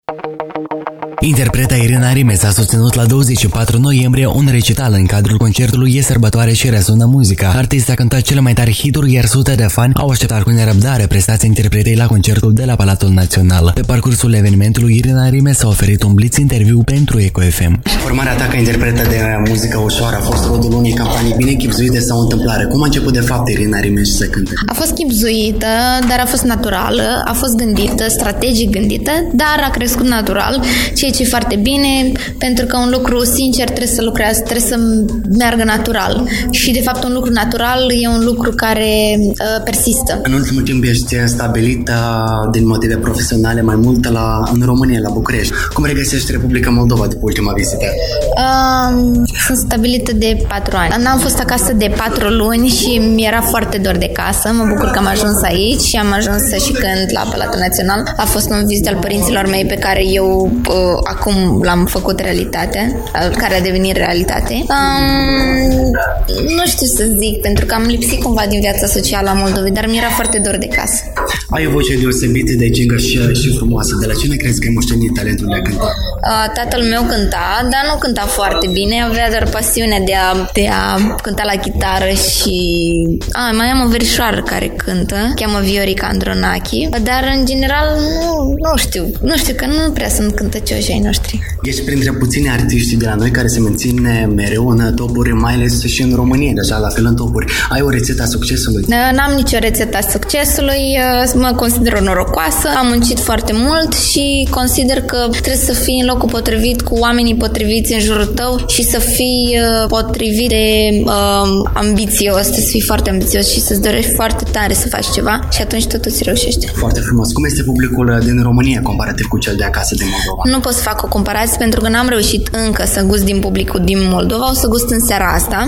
Interpreta Irina Rimes a susținut la 24 noiembrie un recital în cadrul concertului E sărbătoare și răsună muzica. Artista a cântat cele mai tari hituri, iar sute de fani au așteptat cu nerăbdare prestația interpretei la concertul de la Palatul Național. Pe parcursul evenimentului, Irina Rimes a oferit un blitz interviu pentru Eco FM. Formarea ta ca interpretă de muzică ușoară a fost rodul unei campanii bine chipzuite sau întâmplare? Cum a început de fapt Irina Rimes să cânte? A fost chipzuită, dar a fost naturală, a fost gândită, strategic gândită, dar a crescut natural, ceea ce e foarte bine, pentru că un lucru sincer trebuie să meargă natural. Și de fapt un lucru natural e un lucru care persistă. În ultimul timp ești stabilită din motive profesionale mai mult în România, la București. Cum regăsești Republica Moldova după ultima vizită? Sunt stabilită de 4 ani. N-am fost acasă de 4 luni și mi-era foarte dor de casă. Mă bucur că am ajuns aici și am ajuns să și cânt la Palatul Național. A fost un vizit al părinților mei pe care eu acum l-am făcut realitate, care a devenit realitate. Nu știu să zic, pentru că am lipsit cumva din viața socială a Moldovei, dar mi-era foarte dor de casă. Ai o voce deosebită, de gingă și frumoasă. De la cine crezi că ai moștenit talentul de a cânta? Tatăl meu cânta, dar nu cânta foarte bine, avea doar pasiunea de a cânta la chitară și... mai am o verișoară care cântă, cheamă Viorica Andronachi, dar în general nu știu, că nu prea sunt cântăcioși ai noștri. Ești printre puțini artiști de la noi care se menține mereu în topuri, mai ales și în România, deja la fel în topuri. Ai o rețetă a succesului? N-am nicio rețetă a succesului, mă consider o norocoasă, am muncit foarte mult și consider că trebuie să fii în locul potrivit, cu oamenii potriviți în jurul tău și să fii potrivit de ambițios, să fii foarte ambițios și să-ți dorești foarte tare să faci ceva și atunci totul se reușește. Foarte frumos. Cum este publicul din România comparativ cu cel de acasă din Moldova? Nu pot să fac o comparație pentru că n-am reușit încă să gust din publicul din Moldova, o să gust în seara asta.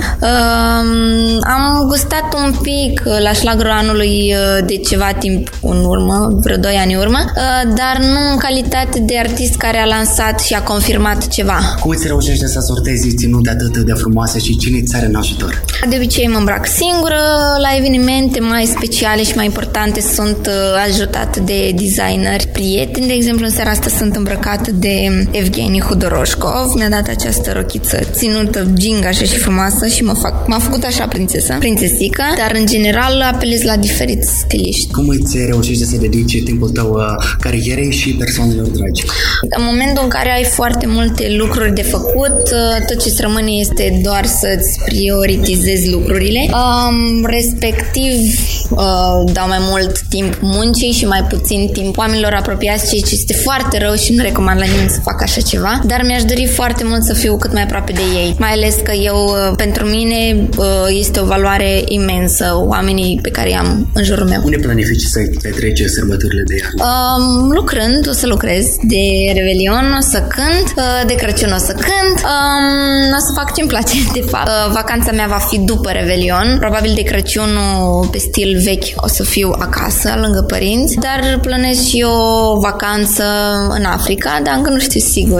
Am gustat un pic la șlagărul anului de ceva timp în urmă, vreo 2 ani în urmă, dar nu în calitate de artist care a lansat și a confirmat ceva. Cum îți reușește să sortezi ținute atât de frumoase și cine îți are în ajutor? De obicei mă îmbrac singură, la evenimente mai speciale și mai importante sunt ajutat de designeri prieteni. De exemplu, în seara asta sunt îmbrăcată de Evgeni Hudoroșcov, mi-a dat această rochiță ținută, gingașă și frumoasă și m-a făcut așa prințesică, dar în general apelez la diferiți stiliști. Cum îți reușești să dedici timpul tău carierei și persoanelor dragi? În momentul în care ai foarte multe lucruri de făcut, tot ce îți rămâne este doar să-ți prioritizezi lucrurile. Respectiv, dau mai mult timp muncii și mai puțin timp oamenilor apropiați, ceea ce este foarte rău și nu recomand la nimeni să facă așa ceva, dar mi-aș dori foarte mult să fiu cât mai aproape de ei, mai ales că pentru mine este o valoare imensă oamenii pe care i-am în jurul meu. Unde planifici să petreci sărbătorile de iarnă? Lucrând, o să lucrez, de Revelion o să cânt, de Crăciun o să cânt, o să fac ce-mi place, de fapt. Vacanța mea va fi după Revelion, probabil de Crăciunul pe stil vechi o să fiu acasă, lângă părinți, dar planez și o vacanță în Africa, dar încă nu știu sigur.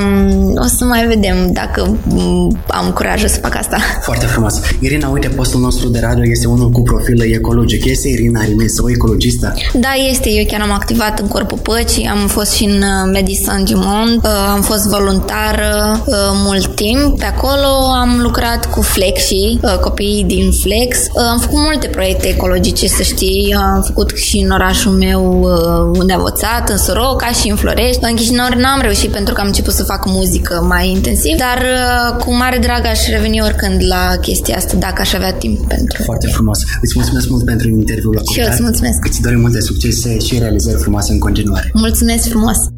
O să mai vedem dacă am curajul să fac asta. Foarte frumos. Irina, uite, postul nostru de radio este unul cu profil ecologic. Este Irina Rimes o ecologistă? Da, este. Eu chiar am activat în Corpul Păcii, am fost și în Médecins du Monde, am fost voluntară mult timp. Pe acolo am lucrat cu Flexi, copiii din Flex. Am făcut multe proiecte ecologice, să știi. Am făcut și în orașul meu unde am învățat, în Soroca și în Florești. În Chișinău n-am reușit pentru că am început să fac muzică mai intensiv, dar cu mare drag aș reveni oricând la chestia asta, dacă aș avea timp pentru. Foarte frumos. Îți mulțumesc mult pentru interviul la Și eu îți mulțumesc. Îți dorim multe succese și realizări frumoase în continuare. Mulțumesc frumos!